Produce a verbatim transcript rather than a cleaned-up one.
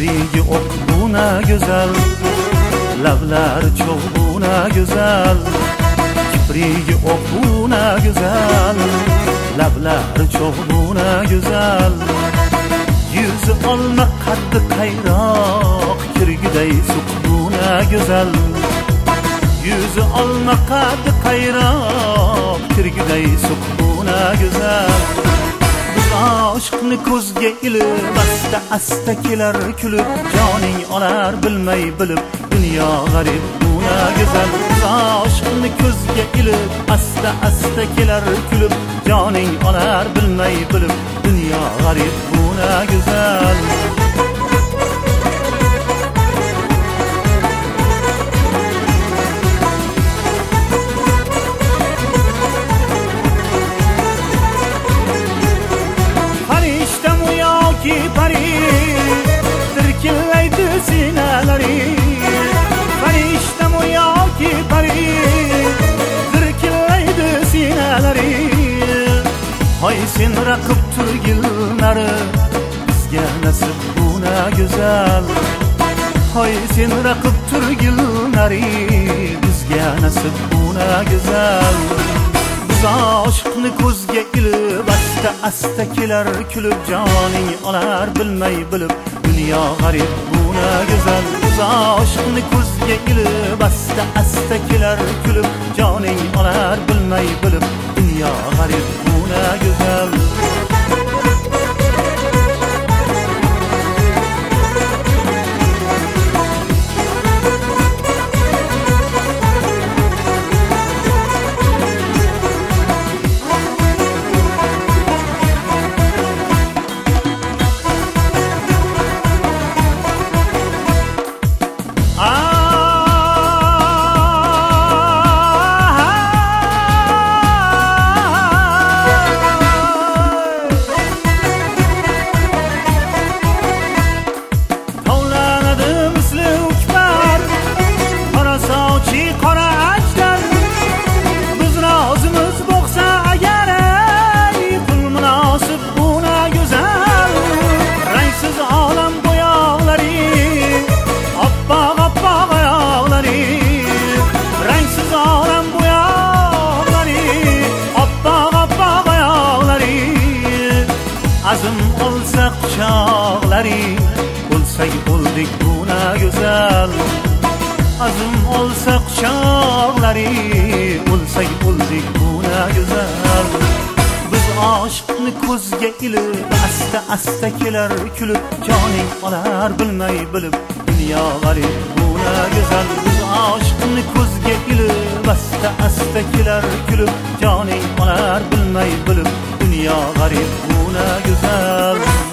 kiprigi oq buna go'zal, lablari cho'g' buna go'zal, kiprigi oq buna go'zal, lablari cho'g' buna go'zal, yuzi olma qaddi qayroq, kirgiday suq buna go'zal, yuzi olma qaddi qayroq, kirgiday suq buna go'zal. Aşkını ko'zga ilib asta asta kelar kulib, joning olar bilmay bilib, dunyo g'arib buna go'zal. Aşkını ko'zga ilib asta asta kelar kulib, joning olar bilmay bilib, dunyo g'arib buna go'zal. Ki pari dirkillaydi sinalari, farishtam o yoki pari dirkillaydi sinalari. Hoy sen raqib turgilnari, bizga nasib buna go'zal. Hoy sen raqib turgilnari, bizga nasib buna go'zal. Aşkını ko'zga ilib asta asta kelar kulib, joning olar bilmay bilib, dunyo g'arib buna go'zal. Aşkını ko'zga ilib asta asta kelar kulib, joning olar bilmay bilib, dunyo g'arib buna go'zal. Azim olsa quchoqlaring, bo'lsak bo'ldik buna go'zal. Azim olsa quchoqlaring, bo'lsak bo'ldik buna go'zal. Biz aşkını ko'zga ilib asta asta kelar kulib, joning olar bilmay bilib, dunyo g'arib buna go'zal. Biz aşkını ko'zga ilib asta asta kelar kulib, joning olar bilmay bilib, dunyo g'arib buna go'zal.